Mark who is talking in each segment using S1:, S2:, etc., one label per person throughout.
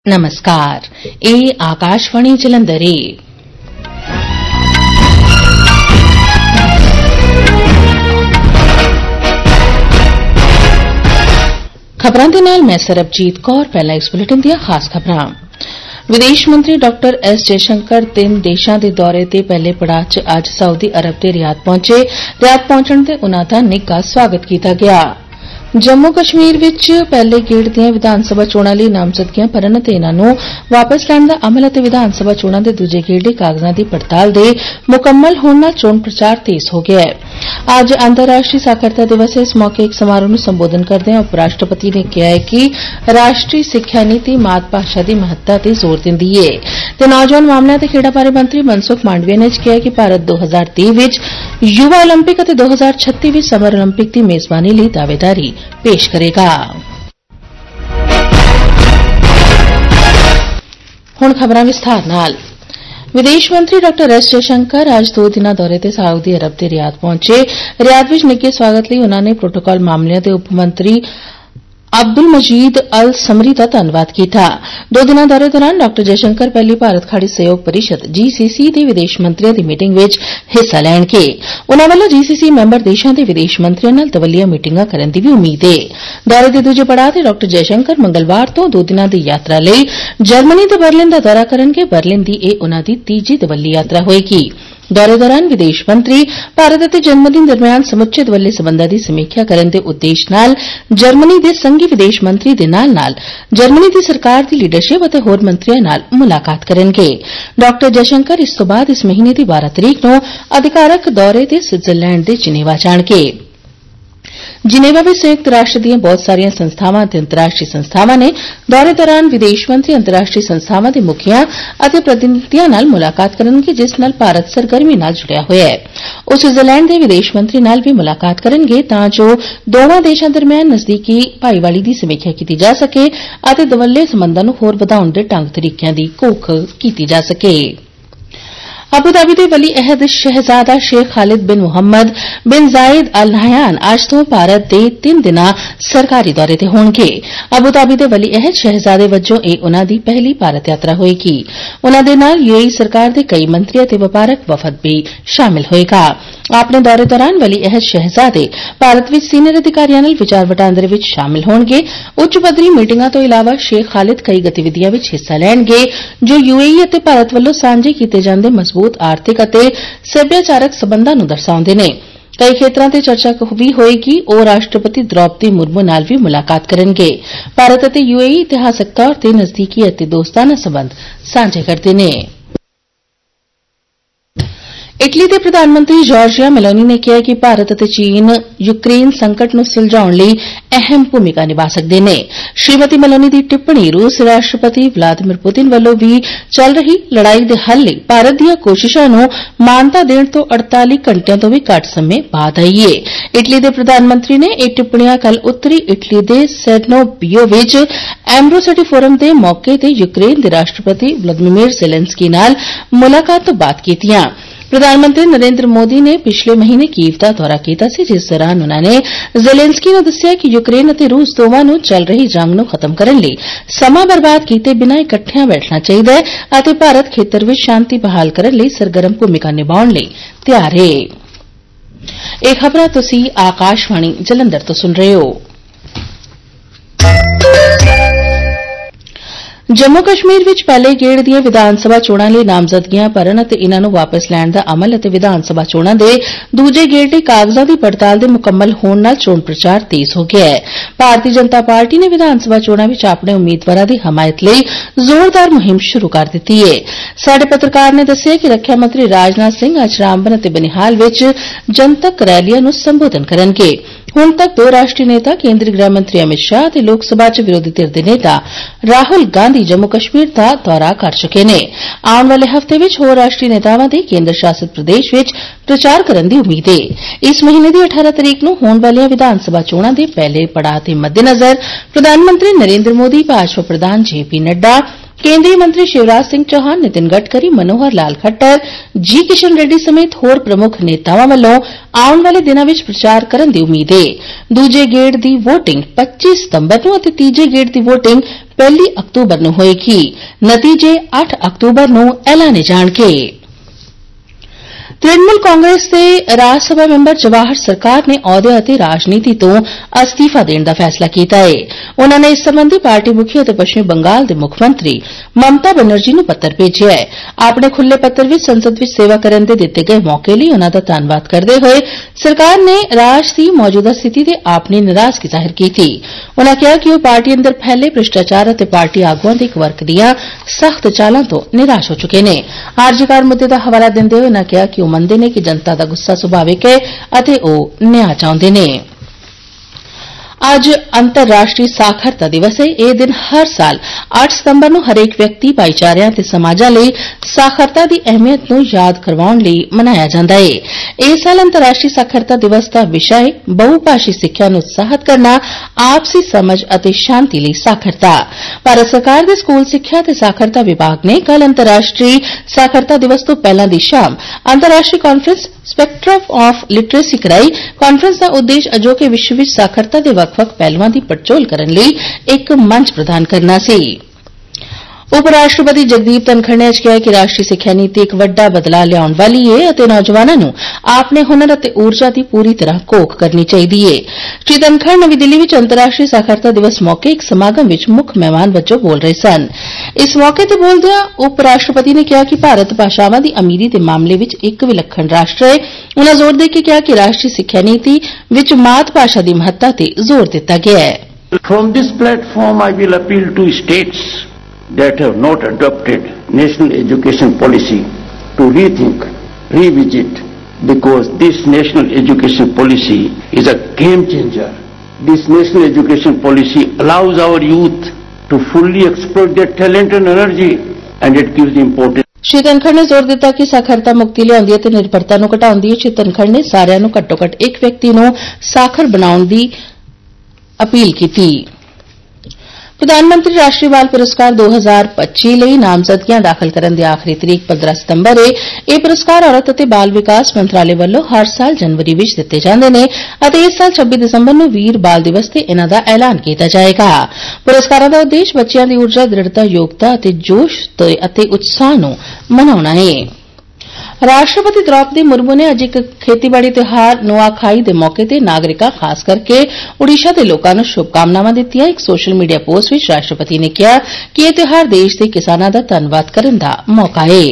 S1: नमस्कार, ਇਹ ਆਕਾਸ਼ਵਾਣੀ ਜਲੰਧਰ ਹੈ। ਖਬਰਾਂ ਦੇ ਨਾਲ ਮੈਂ ਸਰਬਜੀਤ ਕੌਰ। ਪਹਿਲਾਂ ਇਸ ਬੁਲੇਟਿਨ ਦੀਆਂ ਖਾਸ ਖਬਰਾਂ। ਵਿਦੇਸ਼ ਮੰਤਰੀ ਡਾਕਟਰ ਐਸ ਜੈਸ਼ੰਕਰ 3 ਦੇਸ਼ਾਂ ਦੇ ਦੌਰੇ ਤੇ ਪਹਿਲੇ ਪੜਾਅ 'ਚ ਅੱਜ ਸਾਊਦੀ ਅਰਬ ਦੇ ਰਿਆਦ ਪਹੁੰਚੇ। ਰਿਆਦ ਪਹੁੰਚਣ ਤੇ ਉਨ੍ਹਾਂ ਦਾ ਨਿੱਘਾ ਸਵਾਗਤ ਕੀਤਾ ਗਿਆ। ਜੰਮੂ ਕਸ਼ਮੀਰ ਵਿੱਚ ਪਹਿਲੇ ਗੇੜ ਦੀਆਂ ਵਿਧਾਨ ਸਭਾ ਚੋਣਾਂ ਲਈ ਨਾਮਜ਼ਦਗੀਆਂ ਭਰਨ ਅਤੇ ਇਨ੍ਹਾਂ ਨੂੰ ਵਾਪਸ ਲੈਣ ਦਾ ਅਮਲ ਅਤੇ ਵਿਧਾਨ ਸਭਾ ਚੋਣਾਂ ਦੇ ਦੂਜੇ ਗੇੜ ਲਈ ਕਾਗਜ਼ਾਂ ਦੀ ਪੜਤਾਲ ਦੇ ਮੁਕੰਮਲ ਹੋਣ ਨਾਲ ਚੋਣ ਪ੍ਰਚਾਰ ਤੇਜ਼ ਹੋ ਗਿਆ ਹੈ। ਅੱਜ ਅੰਤਰਰਾਸ਼ਟਰੀ ਸਾਖਰਤਾ ਦਿਵਸ ਹੈ। ਇਸ ਮੌਕੇ ਇੱਕ ਸਮਾਰੋਹ ਨੂੰ ਸੰਬੋਧਨ ਕਰਦਿਆਂ ਉਪ ਰਾਸ਼ਟਰਪਤੀ ਨੇ ਕਿਹਾ ਹੈ ਕਿ ਰਾਸ਼ਟਰੀ ਸਿੱਖਿਆ ਨੀਤੀ ਮਾਤ ਭਾਸ਼ਾ ਦੀ ਮਹੱਤਤਾ ਤੇ ਜ਼ੋਰ ਦਿੰਦੀ ਹੈ ਤੇ ਨੌਜਵਾਨ ਮਾਮਲਿਆਂ ਤੇ ਖੇਡਾਂ ਬਾਰੇ ਮੰਤਰੀ ਮਨਸੁਖ ਮਾਂਡਵੀਆ ਨੇ ਕਿਹਾ ਕਿ ਭਾਰਤ 2030 ਵਿੱਚ ਯੁਵਾ ਓਲੰਪਿਕ ਅਤੇ 2036 ਵਿੱਚ ਸਮਰ ਓਲੰਪਿਕ ਦੀ ਮੇਜ਼ਬਾਨੀ ਲਈ ਦਾਅਵੇਦਾਰੀ ਪੇਸ਼ ਕਰੇਗਾ। ਹੁਣ ਖਬਰਾਂ ਵਿਸਥਾਰ ਨਾਲ। ਵਿਦੇਸ਼ ਮੰਤਰੀ ਡਾਕਟਰ ਐਸ ਜੈਸ਼ੰਕਰ ਅੱਜ 2 ਦਿਨਾਂ ਦੌਰੇ ਤੇ ਸਾਊਦੀ ਅਰਬ ਦੇ ਰਿਆਦ ਪਹੁੰਚੇ। ਰਿਆਦ ਵਿੱਚ ਨਿੱਘੇ ਸਵਾਗਤ ਲਈ ਉਨ੍ਹਾਂ ਨੇ ਪ੍ਰੋਟੋਕਾਲ ਮਾਮਲਿਆਂ ਦੇ ਉਪ ਮੰਤਰੀ ਅਬਦੁਲ ਮਜੀਦ ਅਲ ਸਮਰੀ ਦਾ ਧੰਨਵਾਦ ਕੀਤਾ। 2 ਦਿਨਾਂ ਦੌਰੇ ਦੌਰਾਨ ਡਾਕਟਰ ਜੈਸ਼ੰਕਰ ਪਹਿਲੀ ਭਾਰਤ ਖਾੜੀ ਸਹਿਯੋਗ ਪਰਿਸ਼ਦ GCC ਦੇ ਵਿਦੇਸ਼ ਮੰਤਰੀਆਂ ਦੀ ਮੀਟਿੰਗ ਵਿੱਚ ਹਿੱਸਾ ਲੈਣਗੇ। ਉਨ੍ਹਾਂ ਵੱਲੋਂ GCC ਮੈਂਬਰ ਦੇਸ਼ਾਂ ਦੇ ਵਿਦੇਸ਼ ਮੰਤਰੀਆਂ ਨਾਲ ਤਵੱਲੀਆ ਮੀਟਿੰਗਾਂ ਕਰਨ ਦੀ ਵੀ ਉਮੀਦ ਹੈ। ਦੌਰੇ ਦੇ ਦੂਜੇ ਪੜਾਅ ਤੇ ਡਾਕਟਰ ਜੈਸ਼ੰਕਰ ਮੰਗਲਵਾਰ ਤੋਂ 2 ਦਿਨਾਂ ਦੀ ਯਾਤਰਾ ਲਈ ਜਰਮਨੀ ਤੇ ਬਰਲਿਨ ਦਾ ਦੌਰਾ ਕਰਨਗੇ। ਬਰਲਿਨ ਦੀ ਇਹ ਉਨ੍ਹਾਂ ਦੀ ਤੀਜੀ ਤਵੱਲੀ ਯਾਤਰਾ ਹੋਏਗੀ। ਦੌਰੇ ਦੌਰਾਨ ਵਿਦੇਸ਼ ਮੰਤਰੀ ਭਾਰਤ ਅਤੇ ਜਰਮਨੀ ਦਰਮਿਆਨ ਸਮੁੱਚੇ ਦਵੱਲੇ ਸਬੰਧਾਂ ਦੀ ਸਮੀਖਿਆ ਕਰਨ ਦੇ ਉਦੇਸ਼ ਨਾਲ ਜਰਮਨੀ ਦੇ ਸੰਘੀ ਵਿਦੇਸ਼ ਮੰਤਰੀ ਦੇ ਨਾਲ-ਨਾਲ ਜਰਮਨੀ ਦੀ ਸਰਕਾਰ ਦੀ ਲੀਡਰਸ਼ਿਪ ਅਤੇ ਹੋਰ ਮੰਤਰੀਆਂ ਨਾਲ ਮੁਲਾਕਾਤ ਕਰਨਗੇ। ਡਾਕਟਰ ਜੈਸ਼ੰਕਰ ਇਸ ਤੋਂ ਬਾਅਦ ਇਸ ਮਹੀਨੇ ਦੀ 12 ਤਰੀਕ ਨੂੰ ਅਧਿਕਾਰਕ ਦੌਰੇ ਤੇ ਸਵਿਟਜ਼ਰਲੈਂਡ ਦੇ ਜਿਨੇਵਾ ਜਾਣਗੇ। ਜਿਨੇਵਾ ਵਿੱਚ ਸੰਯੁਕਤ ਰਾਸ਼ਟਰ ਦੀਆਂ ਬਹੁਤ ਸਾਰੀਆਂ ਸੰਸਥਾਵਾਂ ਅਤੇ ਅੰਤਰਰਾਸ਼ਟਰੀ ਸੰਸਥਾਵਾਂ ਨੇ ਦੌਰੇ ਦੌਰਾਨ ਵਿਦੇਸ਼ ਮੰਤਰੀ ਅੰਤਰਰਾਸ਼ਟਰੀ ਸੰਸਥਾਵਾਂ ਦੇ ਮੁਖੀਆਂ ਅਤੇ ਪ੍ਰਤੀਨਿਧੀਆਂ ਨਾਲ ਮੁਲਾਕਾਤ ਕਰਨਗੇ, ਜਿਸ ਨਾਲ ਭਾਰਤ ਸਰਗਰਮੀ ਨਾਲ ਜੁੜਿਆ ਹੋਇਆ ਹੈ। ਉਹ ਸਵਿਟਜ਼ਰਲੈਂਡ ਦੇ ਵਿਦੇਸ਼ ਮੰਤਰੀ ਨਾਲ ਵੀ ਮੁਲਾਕਾਤ ਕਰਨਗੇ ਤਾਂ ਜੋ ਦੋਵਾਂ ਦੇਸ਼ਾਂ ਦਰਮਿਆਨ ਨਜ਼ਦੀਕੀ ਭਾਈਵਾਲੀ ਦੀ ਸਮੀਖਿਆ ਕੀਤੀ ਜਾ ਸਕੇ ਅਤੇ ਦਵੱਲੇ ਸਬੰਧਾਂ ਨੂੰ ਹੋਰ ਵਧਾਉਣ ਦੇ ਢੰਗ ਤਰੀਕਿਆਂ ਦੀ ਘੋਖ ਕੀਤੀ ਜਾ ਸਕੇ। ਅਬੂ ਧਾਬੀ ਦੇ ਵਲੀ ਅਹਿਦ ਸ਼ਹਿਜ਼ਾਦਾ ਸ਼ੇਖ ਖਾਲਿਦ ਬਿਨ ਮੁਹੰਮਦ ਬਿਨ ਜ਼ਾਇਦ ਅਲ ਨਹਯਾਨ ਅੱਜ ਤੋਂ ਭਾਰਤ ਦੇ 3 ਦਿਨਾਂ ਸਰਕਾਰੀ ਦੌਰੇ ਤੇ ਹੋਣਗੇ। ਅਬੂ ਧਾਬੀ ਦੇ ਵਲੀ ਅਹਿਦ ਸ਼ਹਿਜ਼ਾਦੇ ਵਜੋਂ ਇਹ ਉਨ੍ਹਾਂ ਦੀ ਪਹਿਲੀ ਭਾਰਤ ਯਾਤਰਾ ਹੋਏਗੀ। ਉਨ੍ਹਾਂ ਦੇ ਨਾਲ UAE ਸਰਕਾਰ ਦੇ ਕਈ ਮੰਤਰੀ ਅਤੇ ਵਪਾਰਕ ਵਫਦ ਵੀ ਸ਼ਾਮਲ ਹੋਏਗਾ। ਆਪਣੇ ਦੌਰੇ ਦੌਰਾਨ ਵਲੀ ਅਹਿਦ ਸ਼ਹਿਜ਼ਾਦੇ ਭਾਰਤ ਵਿੱਚ ਸੀਨੀਅਰ ਅਧਿਕਾਰੀਆਂ ਨਾਲ ਵਿਚਾਰ ਵਟਾਂਦਰੇ ਵਿੱਚ ਸ਼ਾਮਲ ਹੋਣਗੇ। ਉੱਚ ਪੱਧਰੀ ਮੀਟਿੰਗਾਂ ਤੋਂ ਇਲਾਵਾ ਸ਼ੇਖ ਖਾਲਿਦ ਕਈ ਗਤੀਵਿਧੀਆਂ ਵਿੱਚ ਹਿੱਸਾ ਲੈਣਗੇ ਜੋ UAE ਅਤੇ ਭਾਰਤ ਵੱਲੋਂ ਸਾਂਝੇ ਕੀਤੇ ਜਾਂਦੇ ਮਜ਼ਬੂਤ ਆਰਥਿਕ ਅਤੇ ਸੱਭਿਆਚਾਰਕ ਸਬੰਧਾਂ ਨੂੰ ਦਰਸਾਉਂਦੇ ਨੇ। ਕਈ ਖੇਤਰਾਂ ਤੇ ਚਰਚਾ ਵੀ ਹੋਏਗੀ। ਉਹ ਰਾਸ਼ਟਰਪਤੀ ਦ੍ਰੌਪਦੀ ਮੁਰਮੂ ਨਾਲ ਵੀ ਮੁਲਾਕਾਤ ਕਰਨਗੇ। ਭਾਰਤ ਅਤੇ UAE ਇਤਿਹਾਸਕ ਤੌਰ ਤੇ ਨਜ਼ਦੀਕੀ ਅਤੇ ਦੋਸਤਾਨਾ ਸਬੰਧ ਸਾਂਝੇ ਕਰਦੇ ਨੇ। ਇਟਲੀ ਦੇ ਪ੍ਰਧਾਨ ਮੰਤਰੀ ਜਾਰਜੀਆ ਮੈਲੋਨੀ ਨੇ ਕਿਹਾ ਕਿ ਭਾਰਤ ਅਤੇ ਚੀਨ ਯੂਕਰੇਨ ਸੰਕਟ ਨੂੰ ਸੁਲਝਾਉਣ ਲਈ ਅਹਿਮ ਭੂਮਿਕਾ ਨਿਭਾ ਸਕਦੇ ਨੇ। ਸ਼੍ਰੀਮਤੀ ਮੈਲੋਨੀ ਦੀ ਟਿੱਪਣੀ ਰੂਸ ਰਾਸ਼ਟਰਪਤੀ ਵਲਾਦੀਮਿਰ ਪੁਤਿਨ ਵੱਲੋਂ ਵੀ ਚੱਲ ਰਹੀ ਲੜਾਈ ਦੇ ਹੱਲ ਲਈ ਭਾਰਤ ਦੀਆਂ ਕੋਸ਼ਿਸ਼ਾਂ ਨੂੰ ਮਾਨਤਾ ਦੇਣ ਤੋਂ 48 ਘੰਟਿਆਂ ਤੋਂ ਵੀ ਘੱਟ ਸਮੇਂ ਬਾਅਦ ਆਈ ਏ। ਇਟਲੀ ਦੇ ਪ੍ਰਧਾਨ ਮੰਤਰੀ ਨੇ ਇਹ ਟਿੱਪਣੀਆਂ ਕੱਲ੍ਹ ਉੱਤਰੀ ਇਟਲੀ ਦੇ ਸੈਰਨੋਬੀਓ ਵਿੱਚ ਐਮਬਰੋਸਿਟੀ ਫੋਰਮ ਦੇ ਮੌਕੇ ਤੇ ਯੂਕਰੇਨ ਦੇ ਰਾਸ਼ਟਰਪਤੀ ਵਲਾਦੀਮਿਰ ਜ਼ੈਲੈਂਸਕੀ ਨਾਲ ਮੁਲਾਕਾਤ ਤੋਂ ਬਾਅਦ ਕੀਤੀਆਂ। ਪ੍ਰਧਾਨ ਮੰਤਰੀ ਨਰਿੰਦਰ ਮੋਦੀ ਨੇ ਪਿਛਲੇ ਮਹੀਨੇ ਕੀਵ ਦਾ ਦੌਰਾ ਕੀਤਾ ਸੀ, ਜਿਸ ਦੌਰਾਨ ਉਨ੍ਹਾਂ ਨੇ ਜ਼ੈਲੈਂਸਕੀ ਨੂੰ ਦੱਸਿਆ ਕਿ ਯੂਕਰੇਨ ਅਤੇ ਰੂਸ ਦੋਵਾਂ ਨੂੰ ਚੱਲ ਰਹੀ ਜੰਗ ਨੂੰ ਖਤਮ ਕਰਨ ਲਈ ਸਮਾਂ ਬਰਬਾਦ ਕੀਤੇ ਬਿਨਾਂ ਇਕੱਠਿਆਂ ਬੈਠਣਾ ਚਾਹੀਦਾ ਹੈ ਅਤੇ ਭਾਰਤ ਖੇਤਰ ਵਿੱਚ ਸ਼ਾਂਤੀ ਬਹਾਲ ਕਰਨ ਲਈ ਸਰਗਰਮ ਭੂਮਿਕਾ ਨਿਭਾਉਣ ਲਈ ਤਿਆਰ ਹੈ। ਇਹ ਖਬਰਾਂ ਤੁਸੀਂ ਆਕਾਸ਼ਵਾਣੀ ਜਲੰਧਰ ਤੋਂ ਸੁਣ ਰਹੇ ਹੋ। ਜੰਮੂ ਕਸ਼ਮੀਰ ਵਿੱਚ ਪਹਿਲੇ ਗੇੜ ਦੀਆਂ ਵਿਧਾਨ ਸਭਾ ਚੋਣਾਂ ਲਈ ਨਾਮਜ਼ਦਗੀਆਂ ਭਰਨ ਅਤੇ ਇਨ੍ਹਾਂ ਨੂੰ ਵਾਪਸ ਲੈਣ ਦਾ ਅਮਲ ਅਤੇ ਵਿਧਾਨ ਸਭਾ ਚੋਣਾਂ ਦੇ ਦੂਜੇ ਗੇੜ ਲਈ ਕਾਗਜ਼ਾਂ ਦੀ ਪੜਤਾਲ ਦੇ ਮੁਕੰਮਲ ਹੋਣ ਨਾਲ ਚੋਣ ਪ੍ਰਚਾਰ ਤੇਜ਼ ਹੋ ਗਿਆ ਹੈ। ਭਾਰਤੀ ਜਨਤਾ ਪਾਰਟੀ ਨੇ ਵਿਧਾਨ ਸਭਾ ਚੋਣਾਂ ਵਿੱਚ ਆਪਣੇ ਉਮੀਦਵਾਰਾਂ ਦੀ ਹਮਾਇਤ ਲਈ ਜ਼ੋਰਦਾਰ ਮੁਹਿੰਮ ਸ਼ੁਰੂ ਕਰ ਦਿੱਤੀ ਹੈ। ਸਾਡੇ ਪੱਤਰਕਾਰ ਨੇ ਦੱਸਿਆ ਕਿ ਰੱਖਿਆ ਮੰਤਰੀ ਰਾਜਨਾਥ ਸਿੰਘ ਅੱਜ ਰਾਮਬਨ ਅਤੇ ਬਨਿਹਾਲ ਵਿੱਚ ਜਨਤਕ ਰੈਲੀਆਂ ਨੂੰ ਸੰਬੋਧਨ ਕਰਨਗੇ। ਹੁਣ ਤੱਕ 2 ਰਾਸ਼ਟਰੀ ਨੇਤਾ ਕੇਂਦਰੀ ਗ੍ਰਹਿ ਮੰਤਰੀ ਅਮਿਤ ਸ਼ਾਹ ਅਤੇ ਲੋਕ ਸਭਾ 'ਚ ਵਿਰੋਧੀ ਧਿਰ ਦੇ ਨੇਤਾ ਰਾਹੁਲ ਗਾਂਧੀ ਜੰਮੂ ਕਸ਼ਮੀਰ ਦਾ ਦੌਰਾ ਕਰ ਚੁੱਕੇ ਨੇ। ਆਉਣ ਵਾਲੇ ਹਫ਼ਤੇ ਵਿੱਚ ਹੋਰ ਰਾਸ਼ਟਰੀ ਨੇਤਾਵਾਂ ਦੇ ਕੇਂਦਰ ਸ਼ਾਸਿਤ ਪ੍ਰਦੇਸ਼ ਵਿੱਚ ਪ੍ਰਚਾਰ ਕਰਨ ਦੀ ਉਮੀਦ ਹੈ। ਇਸ ਮਹੀਨੇ ਦੀ 18 ਤਰੀਕ ਨੂੰ ਹੋਣ ਵਾਲੀਆਂ ਵਿਧਾਨ ਸਭਾ ਚੋਣਾਂ ਦੇ ਪਹਿਲੇ ਪੜਾਅ ਦੇ ਮੱਦੇਨਜ਼ਰ ਪ੍ਰਧਾਨ ਮੰਤਰੀ ਨਰਿੰਦਰ ਮੋਦੀ, ਭਾਜਪਾ ਪ੍ਰਧਾਨ JP ਨੱਡਾ, केंद्रीय मंत्री शिवराज सिंह चौहान, नितिन गडकरी, मनोहर लाल खट्टर, जी किशन रेड्डी समेत होर प्रमुख नेतावां ਵੱਲੋਂ ਆਉਣ ਵਾਲੇ ਦਿਨਾਂ ਵਿੱਚ ਪ੍ਰਚਾਰ ਕਰਨ ਦੀ ਉਮੀਦ ਹੈ। ਦੂਜੇ ਗੇੜ ਦੀ ਵੋਟਿੰਗ 25 ਸਤੰਬਰ ਨੂੰ ਅਤੇ ਤੀਜੇ ਗੇੜ ਦੀ ਵੋਟਿੰਗ 1 ਅਕਤੂਬਰ ਨੂੰ ਹੋਏਗੀ। ਨਤੀਜੇ 8 ਅਕਤੂਬਰ ਨੂੰ ਐਲਾਨੇ ਜਾਣਗੇ। ਤ੍ਰਿਣਮੂਲ ਕਾਂਗਰਸ ਦੇ ਰਾਜ ਸਭਾ ਮੈਂਬਰ ਜਵਾਹਰ ਸਰਕਾਰ ਨੇ ਅਹੁਦੇ ਅਤੇ ਰਾਜਨੀਤੀ ਤੋਂ ਅਸਤੀਫਾ ਦੇਣ ਦਾ ਫੈਸਲਾ ਕੀਤਾ ਹੈ। ਉਨ੍ਹਾਂ ਨੇ ਇਸ ਸੰਬੰਧੀ ਪਾਰਟੀ ਮੁਖੀ ਅਤੇ ਪੱਛਮੀ ਬੰਗਾਲ ਦੇ ਮੁੱਖ ਮੰਤਰੀ ਮਮਤਾ ਬੈਨਰਜੀ ਨੂੰ ਪੱਤਰ ਭੇਜਿਆ ਹੈ। ਆਪਣੇ ਖੁੱਲ੍ਹੇ ਪੱਤਰ ਵਿੱਚ ਸੰਸਦ ਵਿੱਚ ਸੇਵਾ ਕਰਨ ਦੇ ਦਿੱਤੇ ਗਏ ਮੌਕੇ ਲਈ ਉਨ੍ਹਾਂ ਦਾ ਧੰਨਵਾਦ ਕਰਦੇ ਹੋਏ ਸਰਕਾਰ ਨੇ ਰਾਜ ਦੀ ਮੌਜੂਦਾ ਸਥਿਤੀ ਤੇ ਆਪਣੀ ਨਾਰਾਜ਼ਗੀ ਜ਼ਾਹਿਰ ਕੀਤੀ। ਉਨ੍ਹਾਂ ਕਿਹਾ ਕਿ ਉਹ ਪਾਰਟੀ ਅੰਦਰ ਫੈਲੇ ਭ੍ਰਿਸ਼ਟਾਚਾਰ ਅਤੇ ਪਾਰਟੀ ਆਗੂਆਂ ਦੇ ਇੱਕ ਵਰਗ ਦੀਆਂ ਸਖਤ ਚਾਲਾਂ ਤੋਂ ਨਿਰਾਸ਼ ਹੋ ਚੁੱਕੇ ਨੇ। ਆਰਜ਼ੀਕਾਰ ਮੁੱਦੇ ਦਾ ਹਵਾਲਾ ਦਿੰਦੇ ਹੋਏ ਉਨ੍ਹਾਂ ਕਿਹਾ ਕਿ ਉਹ ਮੰਨਦੇ ਨੇ ਕਿ ਜਨਤਾ ਦਾ ਗੁੱਸਾ ਸੁਭਾਵਿਕ ਹੈ ਅਤੇ ਉਹ ਨਿਆਂ ਚਾਹੁੰਦੇ ਨੇ। ਅੱਜ ਅੰਤਰਰਾਸ਼ਟਰੀ ਸਾਖਰਤਾ ਦਿਵਸ ਹੈ। ਇਹ ਦਿਨ ਹਰ ਸਾਲ 8 ਸਤੰਬਰ ਨੂੰ ਹਰੇਕ ਵਿਅਕਤੀ, ਭਾਈਚਾਰਿਆਂ ਤੇ ਸਮਾਜਾਂ ਲਈ ਸਾਖਰਤਾ ਦੀ ਅਹਿਮੀਅਤ ਨੂੰ ਯਾਦ ਕਰਵਾਉਣ ਲਈ ਮਨਾਇਆ ਜਾਂਦਾ ਹੈ। ਇਸ ਸਾਲ ਅੰਤਰਰਾਸ਼ਟਰੀ ਸਾਖਰਤਾ ਦਿਵਸ ਦਾ ਵਿਸ਼ਾ ਹੈ ਬਹੁਭਾਸ਼ੀ ਸਿੱਖਿਆ ਨੂੰ ਉਤਸ਼ਾਹਿਤ ਕਰਨਾ, ਆਪਸੀ ਸਮਝ ਅਤੇ ਸ਼ਾਂਤੀ ਲਈ ਸਾਖਰਤਾ। ਭਾਰਤ ਸਰਕਾਰ ਦੇ ਸਕੂਲ ਸਿੱਖਿਆ ਤੇ ਸਾਖਰਤਾ ਵਿਭਾਗ ਨੇ ਕੱਲ੍ਹ ਅੰਤਰਰਾਸ਼ਟਰੀ ਸਾਖਰਤਾ ਦਿਵਸ ਤੋਂ ਪਹਿਲਾਂ ਦੀ ਸ਼ਾਮ ਅੰਤਰਰਾਸ਼ਟਰੀ ਕਾਨਫਰੰਸ ਸਪੈਕਟਰਮ ਆਫ ਲਿਟਰੇਸੀ ਕਰਾਈ। ਕਾਨਫਰੰਸ ਦਾ ਉਦੇਸ਼ ਅਜੋਕੇ ਵਿਸ਼ਵ ਵਿੱਚ ਸਾਖਰਤਾ ਦੇ ਵੱਖ-ਵੱਖ ਪਹਿਲੂਆਂ ਦੀ ਪੜਚੋਲ ਕਰਨ ਲਈ ਇੱਕ ਮੰਚ ਪ੍ਰਦਾਨ ਕਰਨਾ ਸੀ। ਉਪ ਰਾਸ਼ਟਰਪਤੀ ਜਗਦੀਪ ਧਨਖੜ ਨੇ ਅੱਜ ਕਿਹਾ ਕਿ ਰਾਸ਼ਟਰੀ ਸਿੱਖਿਆ ਨੀਤੀ ਇੱਕ ਵੱਡਾ ਬਦਲਾਅ ਲਿਆਉਣ ਵਾਲੀ ਹੈ ਅਤੇ ਨੌਜਵਾਨਾਂ ਨੂੰ ਆਪਣੇ ਹੁਨਰ ਅਤੇ ਊਰਜਾ ਦੀ ਪੂਰੀ ਤਰ੍ਹਾਂ ਘੋਖ ਕਰਨੀ ਚਾਹੀਦੀ ਹੈ। ਸ਼੍ਰੀ ਧਨਖੜ ਨਵੀਂ ਦਿੱਲੀ ਵਿੱਚ ਅੰਤਰਰਾਸ਼ਟਰੀ ਸਾਖਰਤਾ ਦਿਵਸ ਮੌਕੇ ਇੱਕ ਸਮਾਗਮ ਵਿੱਚ ਮੁੱਖ ਮਹਿਮਾਨ ਵਜੋਂ ਬੋਲ ਰਹੇ ਸਨ। ਇਸ ਮੌਕੇ ਤੇ ਬੋਲਦਿਆਂ ਉਪ ਰਾਸ਼ਟਰਪਤੀ ਨੇ ਕਿਹਾ ਕਿ ਭਾਰਤ ਭਾਸ਼ਾਵਾਂ ਦੀ ਅਮੀਰੀ ਦੇ ਮਾਮਲੇ ਵਿੱਚ ਇੱਕ ਵਿਲੱਖਣ ਰਾਸ਼ਟਰ ਹੈ। ਉਨ੍ਹਾਂ ਜ਼ੋਰ ਦੇ ਕੇ ਕਿਹਾ ਕਿ ਰਾਸ਼ਟਰੀ ਸਿੱਖਿਆ ਨੀਤੀ ਵਿੱਚ ਮਾਤ ਭਾਸ਼ਾ ਦੀ ਮਹੱਤਤਾ ਤੇ ਜ਼ੋਰ ਦਿੱਤਾ ਗਿਆ ਹੈ।
S2: From this platform, I will appeal to states that have not adopted national education policy to rethink, revisit, because this national education policy is a game changer. This national education policy allows our youth to fully exploit their talent and energy, and it gives importance.
S1: ਸ਼੍ਰੀ ਧਨਖੜ ਨੇ ਜ਼ੋਰ ਦਿੱਤਾ ਕਿ ਸਾਖਰਤਾ ਮੁਕਤੀ ਲਿਆਉਂਦੀ ਹੈ ਤੇ ਨਿਰਭਰਤਾ ਨੂੰ ਘਟਾਉਂਦੀ ਹੈ। ਸ਼੍ਰੀ ਧਨਖੜ ਨੇ ਸਾਰਿਆਂ ਨੂੰ ਘੱਟੋ-ਘੱਟ ਇੱਕ ਵਿਅਕਤੀ ਨੂੰ ਸਾਖਰ ਬਣਾਉਣ ਦੀ ਅਪੀਲ ਕੀਤੀ। ਪ੍ਰਧਾਨ ਮੰਤਰੀ ਰਾਸ਼ਟਰੀ ਬਾਲ ਪੁਰਸਕਾਰ 2025 ਲਈ ਨਾਮਜ਼ਦਗੀਆਂ ਦਾਖਲ ਕਰਨ ਦੀ ਆਖਰੀ ਤਰੀਕ 15 ਸਤੰਬਰ ਹੈ। ਇਹ ਪੁਰਸਕਾਰ ਔਰਤ ਅਤੇ ਬਾਲ ਵਿਕਾਸ ਮੰਤਰਾਲੇ ਵੱਲੋਂ ਹਰ ਸਾਲ ਜਨਵਰੀ ਵਿੱਚ ਦਿੱਤੇ ਜਾਂਦੇ ਨੇ ਅਤੇ ਇਸ ਸਾਲ 26 ਦਸੰਬਰ ਨੂੰ ਵੀਰ ਬਾਲ ਦਿਵਸ ਤੇ ਇਨ੍ਹਾਂ ਦਾ ਐਲਾਨ ਕੀਤਾ ਜਾਏਗਾ। ਪੁਰਸਕਾਰਾਂ ਦਾ ਉਦੇਸ਼ ਬੱਚਿਆਂ ਦੀ ਊਰਜਾ, ਦ੍ਰਿੜਤਾ, ਯੋਗਤਾ ਅਤੇ ਜੋਸ਼ ਅਤੇ ਉਤਸ਼ਾਹ ਨੂੰ ਮਨਾਉਣਾ ਹੈ। ਰਾਸ਼ਟਰਪਤੀ ਦ੍ਰੌਪਦੀ ਮੁਰਮੂ ਨੇ ਅੱਜ ਇੱਕ ਖੇਤੀਬਾੜੀ ਤਿਉਹਾਰ ਨੁਆਖਾਈ ਦੇ ਮੌਕੇ ਤੇ ਨਾਗਰਿਕਾਂ, ਖਾਸ ਕਰਕੇ ਓਡੀਸ਼ਾ ਦੇ ਲੋਕਾਂ ਨੂੰ ਸ਼ੁਭਕਾਮਨਾਵਾਂ ਦਿੱਤੀਆਂ। ਇੱਕ ਸੋਸ਼ਲ ਮੀਡੀਆ ਪੋਸਟ ਵਿੱਚ ਰਾਸ਼ਟਰਪਤੀ ਨੇ ਕਿਹਾ ਕਿ ਇਹ ਤਿਉਹਾਰ ਦੇਸ਼ ਦੇ ਕਿਸਾਨਾਂ ਦਾ ਧੰਨਵਾਦ ਕਰਨ ਦਾ ਮੌਕਾ ਹੈ।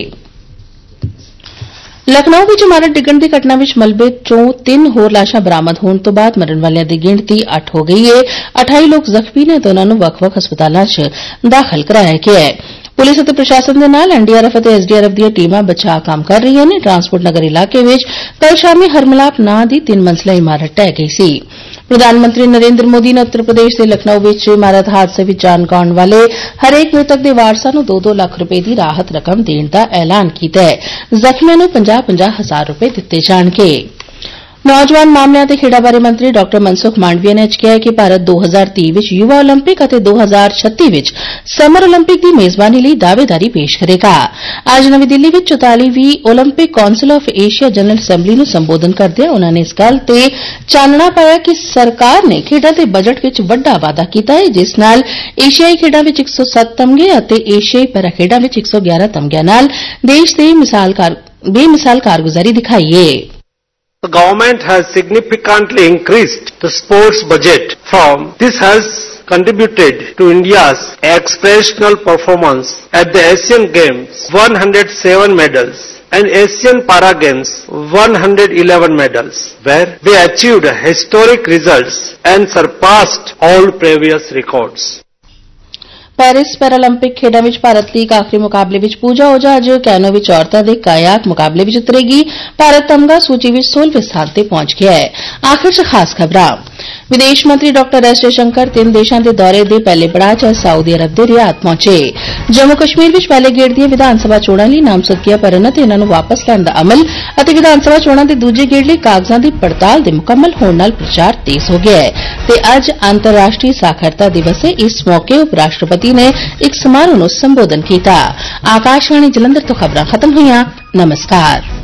S1: ਲਖਨਊ ਵਿੱਚ ਇਮਾਰਤ ਡਿੱਗਣ ਦੀ ਘਟਨਾ ਵਿੱਚ ਮਲਬੇ ਚੋਂ 3 ਹੋਰ ਲਾਸ਼ਾਂ ਬਰਾਮਦ ਹੋਣ ਤੋਂ ਬਾਅਦ ਮਰਨ ਵਾਲਿਆਂ ਦੀ ਗਿਣਤੀ 8 ਹੋ ਗਈ ਹੈ। 28 ਲੋਕ ਜ਼ਖਮੀ ਨੇ ਤੇ ਉਨ੍ਹਾਂ ਨੂੰ ਵੱਖ-ਵੱਖ ਹਸਪਤਾਲਾਂ 'ਚ ਦਾਖਲ ਕਰਾਇਆ ਗਿਆ ਹੈ। ਪੁਲਿਸ ਅਤੇ ਪ੍ਰਸ਼ਾਸਨ ਦੇ ਨਾਲ ਐਨਡੀਆਰਐਫ ਅਤੇ ਐਸਡੀਆਰਐਫ ਦੀਆਂ ਟੀਮਾਂ ਬਚਾਅ ਕੰਮ ਕਰ ਰਹੀਆਂ ਨੇ। ਟਰਾਂਸਪੋਰਟ ਨਗਰ ਇਲਾਕੇ ਵਿੱਚ ਕੱਲ੍ਹ ਸ਼ਾਮੀ ਹਰਮਲਾਪ ਨਾਂ ਦੀ 3 ਮੰਜ਼ਲਾ ਇਮਾਰਤ ਢਹਿ ਗਈ ਸੀ। ਪ੍ਰਧਾਨ ਮੰਤਰੀ ਨਰਿੰਦਰ ਮੋਦੀ ਨੇ ਉੱਤਰ ਪ੍ਰਦੇਸ਼ ਦੇ ਲਖਨਊ ਵਿੱਚ ਇਮਾਰਤ ਹਾਦਸੇ ਵਿੱਚ ਜਾਨ ਗਵਾਉਣ ਵਾਲੇ ਹਰੇਕ ਮ੍ਰਿਤਕ ਦੇ ਵਾਰਸਾਂ ਨੂੰ 2-2 ਲੱਖ ਰੁਪਏ ਦੀ ਰਾਹਤ ਰਕਮ ਦੇਣ ਦਾ ਐਲਾਨ ਕੀਤਾ ਹੈ। ਜ਼ਖਮੀਆਂ ਨੂੰ 50-50 ਹਜ਼ਾਰ ਰੁਪਏ ਦਿੱਤੇ ਜਾਣਗੇ। ਨੌਜਵਾਨ ਮਾਮਲਿਆਂ ਤੇ ਖੇਡਾਂ ਬਾਰੇ ਮੰਤਰੀ ਡਾ ਮਨਸੁਖ ਮਾਂਡਵੀਆ ਨੇ ਅੱਜ ਕਿਹਾ ਕਿ ਭਾਰਤ 2030 ਵਿੱਚ ਯੁਵਾ ਓਲੰਪਿਕ ਅਤੇ 2036 ਵਿੱਚ ਸਮਰ ਓਲੰਪਿਕ ਦੀ ਮੇਜ਼ਬਾਨੀ ਲਈ ਦਾਅਵੇਦਾਰੀ ਪੇਸ਼ ਕਰੇਗਾ। ਅੱਜ ਨਵੀਂ ਦਿੱਲੀ ਵਿੱਚ 44ਵੀਂ Olympic Council of Asia General Assembly ਨੂੰ ਸੰਬੋਧਨ ਕਰਦਿਆਂ ਉਨ੍ਹਾਂ ਨੇ ਇਸ ਗੱਲ ਤੇ ਚਾਨਣਾ ਪਾਇਆ ਕਿ ਸਰਕਾਰ ਨੇ ਖੇਡਾਂ ਦੇ ਬਜਟ ਵਿੱਚ ਵੱਡਾ ਵਾਅਦਾ ਕੀਤਾ ਹੈ, ਜਿਸ ਨਾਲ ਏਸ਼ੀਆਈ ਖੇਡਾਂ ਵਿੱਚ 107 ਤਮਗੇ ਅਤੇ ਏਸ਼ੀਆਈ ਪੈਰਾ ਖੇਡਾਂ ਵਿੱਚ 111 ਤਮਗਿਆਂ ਨਾਲ ਦੇਸ਼ ਦੇ ਬੇਮਿਸਾਲ ਕਾਰਗੁਜ਼ਾਰੀ ਦਿਖਾਈ ਹੈ।
S3: The government has significantly increased the sports budget. This has contributed to India's exceptional performance at the Asian Games, 107 medals, and Asian Para Games, 111 medals, where we achieved historic results and surpassed all previous records.
S1: Paris Paralympic ਖੇਡਾਂ ਵਿੱਚ ਭਾਰਤ ਲਈ ਇੱਕ ਆਖਰੀ ਮੁਕਾਬਲੇ ਵਿੱਚ ਪੂਜਾ ਓਝਾ ਅੱਜ canoe ਵਿੱਚ ਔਰਤਾਂ ਦੇ ਕਾਇਆਕ ਮੁਕਾਬਲੇ ਵਿੱਚ ਉਤਰੇਗੀ। ਭਾਰਤ ਤਮਗਾ ਸੂਚੀ ਵਿੱਚ 16ਵੇਂ ਸਥਾਨ ਤੇ ਪਹੁੰਚ ਗਿਆ ਹੈ। ਆਖਿਰ 'ਚ ਖਾਸ ਖਬਰਾਂ। ਵਿਦੇਸ਼ ਮੰਤਰੀ ਡਾਕਟਰ ਐਸ ਜਯਸ਼ੰਕਰ 3 ਦੇਸ਼ਾਂ ਦੇ ਦੌਰੇ ਦੇ ਪਹਿਲੇ ਪੜਾਅ 'ਚ ਸਾਊਦੀ ਅਰਬ ਦੇ ਰਿਆਦ ਪਹੁੰਚੇ। ਜੰਮੂ ਕਸ਼ਮੀਰ ਵਿੱਚ ਪਹਿਲੇ ਗੇੜ ਦੀਆਂ ਵਿਧਾਨ ਸਭਾ ਚੋਣਾਂ ਲਈ ਨਾਮਜ਼ਦਗੀਆਂ ਭਰਨ ਅਤੇ ਇਨ੍ਹਾਂ ਨੂੰ ਵਾਪਸ ਲੈਣ ਦਾ ਅਮਲ ਅਤੇ ਵਿਧਾਨ ਸਭਾ ਚੋਣਾਂ ਦੇ ਦੂਜੇ ਗੇੜ ਲਈ ਕਾਗਜ਼ਾਂ ਦੀ ਪੜਤਾਲ ਦੇ ਮੁਕੰਮਲ ਹੋਣ ਨਾਲ ਪ੍ਰਚਾਰ ਤੇਜ਼ ਹੋ ਗਿਆ ਹੈ ਤੇ ਅੱਜ ਅੰਤਰਰਾਸ਼ਟਰੀ ਸਾਖਰਤਾ ਦਿਵਸ ਹੈ। ਇਸ ਮੌਕੇ ਉਪ ਰਾਸ਼ਟਰਪਤੀ ਨੇ ਇੱਕ ਸਮਾਰੋਹ ਨੂੰ ਸੰਬੋਧਨ ਕੀਤਾ। ਆਕਾਸ਼ਵਾਣੀ ਜਲੰਧਰ ਤੋਂ ਖਬਰਾਂ ਖਤਮ ਹੋਈਆਂ। ਨਮਸਕਾਰ।